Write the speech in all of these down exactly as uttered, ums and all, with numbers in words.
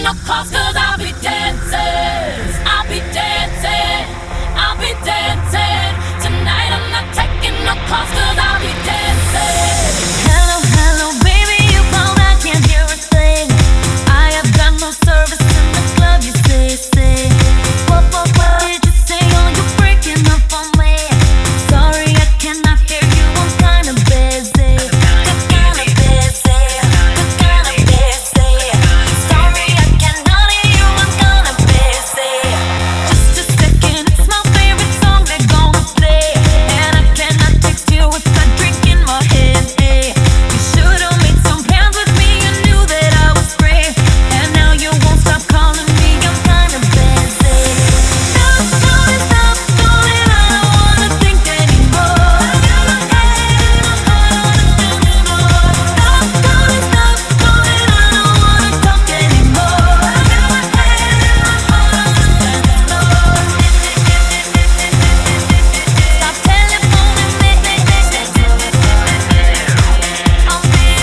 no calls, cause I'll be dancing. I'll be dancing. I'll be dancing. Tonight I'm not taking no calls, cause I'll be dancing. Hello, hello, baby, you called, I can't hear a thing. I have got no service in the club, you say, say. What, what, what did you say? Oh, you're breaking up on me. Sorry, I cannot hear you, I'm kinda busy. Kinda busy, kinda busy. Sorry, I cannot hear you, I'm kinda busy. Just a second, it's my favorite song they're gonna play. And I cannot text you with a drink in my head, eh. You should've made some plans with me, you knew that I was free. And now you won't stop calling me, I'm kinda busy. Stop, stop, stop, darling, I don't wanna think anymore. I got my head in my heart on a dance floor. Stop, darling, stop, darling, I don't wanna talk anymore. I got my head in my heart on a dance floor. Stop telephoning me, I'm busy. Stop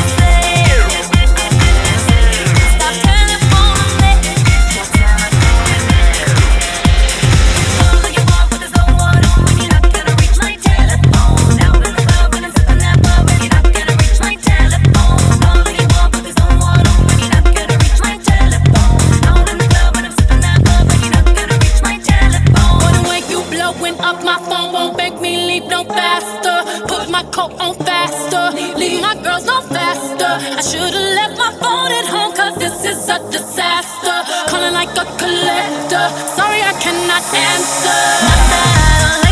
telephoning me. All you want with this old one on when you're not gonna reach my telephone. Out in the club when I'm sipping that bub when you're not gonna reach my telephone. All you want with this old one on when you're not gonna reach my telephone. Out in the club when I'm sipping that bub when you're not gonna reach my telephone. Or the way you blowing up my phone won't make me leave no faster. Put my coat on faster, leave my girls no faster. I should've left my phone at home, cause this is a disaster. Calling like a collector, sorry I cannot answer. Not that I don't